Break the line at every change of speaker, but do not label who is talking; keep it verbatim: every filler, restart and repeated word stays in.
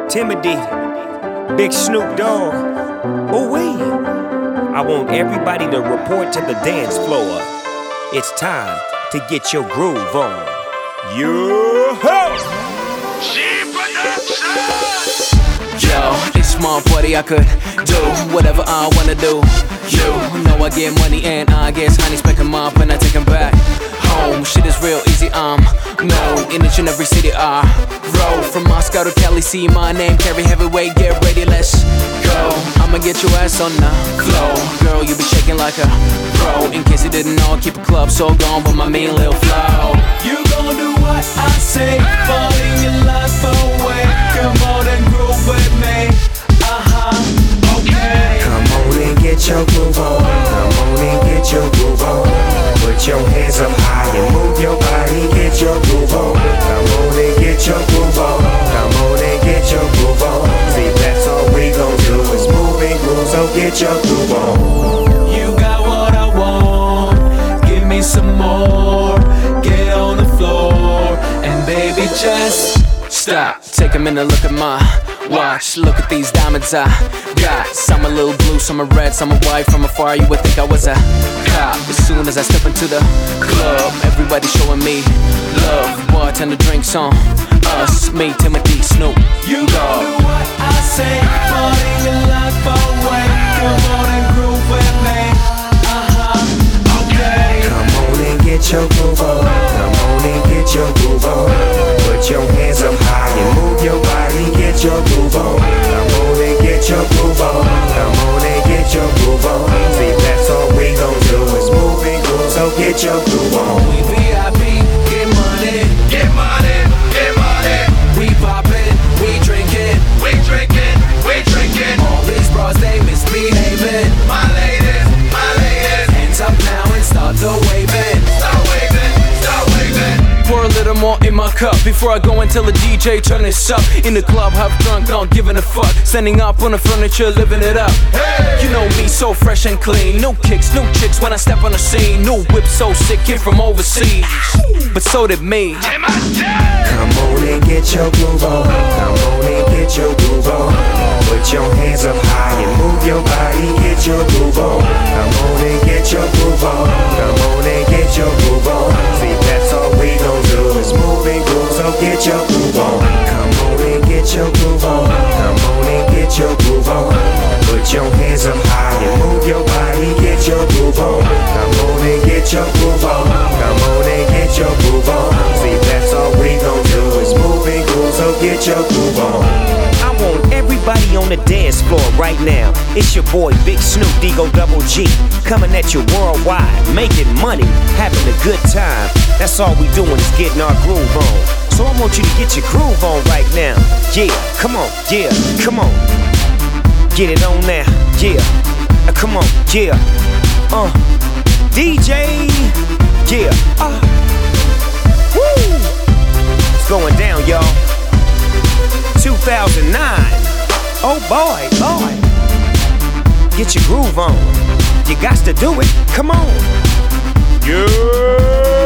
Timothy, Big Snoop Dogg, ooh wee. I want everybody to report to the dance floor. It's time to get your groove on. Yo-ho!
Yo, it's my party, I could do whatever I wanna do. You know I get money and I guess honey's pick 'em up and I take 'em back home. Shit is real easy, I'm known in each and every city I roll. From Moscow to Cali, see my name, carry heavyweight, get ready, let's go. I'ma get your ass on the floor. Girl, you be shaking like a pro. In case you didn't know, I keep a club so gone, but my mean little flow. You gon' do what I say, falling your life away. Come on and groove with me, uh-huh, okay.
Come on and get your groove on. Come on and get your groove on. Put your hands up high and move your body, get your groove on. Come on and get your groove on. Come on and get your groove on. See, that's all we gon' do is move and groove, so get your groove on.
You got what I want, give me some more. Get on the floor, and baby just stop. Take a minute, look at my watch. Look at these diamonds I got. Some a little blue, some are red, some are white. From afar you would think I was a cop. As soon as I step into the club, everybody showing me love. Bartender drinks on us, me, Timothy, Snoop. You gon' do what I say, party your life away. Come on and groove with me, uh-huh, okay.
Come on and get your groove on. Come on and get your groove on. Put your hands up high and move your body, get your groove on. Come on and get your groove on. Come on and get your groove on. See, that's all we gon' do is move and groove, so get your groove on.
We V I P, get money,
Get money, get money.
we poppin', we drinkin'.
We drinking, we drinking.
All these bras, they misbehaving.
My ladies, my ladies.
Hands up now and start the waving.
Start waving, start waving.
Pour a little more in my cup before I go and tell the D J turn this up. In the club, half drunk, not giving a fuck. Standing up on the furniture, living it up.
Hey!
You know me, so fresh and clean. No kicks, no chicks when I step on the scene. No whip, so sick, kid from overseas. But so did me.
In my day.
Come on and get your groove on. Come on and get your groove on. Put your hands up high and move your body, get your groove on. Come on and get your groove on. Come on and get your groove on. See, that's all we gon' do is move and groove, so get your groove on. Come on and get your groove on. Come on and get your groove on. Put your hands up high and move your body, get your groove on. Come on and get your groove on. Come on and get your groove on. See, that's all we gon' do is move and groove, so get your groove on. I want everybody on the dance floor right now. It's your boy Big Snoop Digo Double G, coming at you worldwide, making money, having a good time. That's all we doing is getting our groove on. So I want you to get your groove on right now. Yeah, come on, yeah, come on. Get it on now, yeah. Uh, come on, yeah. Uh, D J, yeah. Uh, woo. It's going down, y'all. two thousand nine. Oh boy, boy. Get your groove on. You got to do it. Come on. Yeah.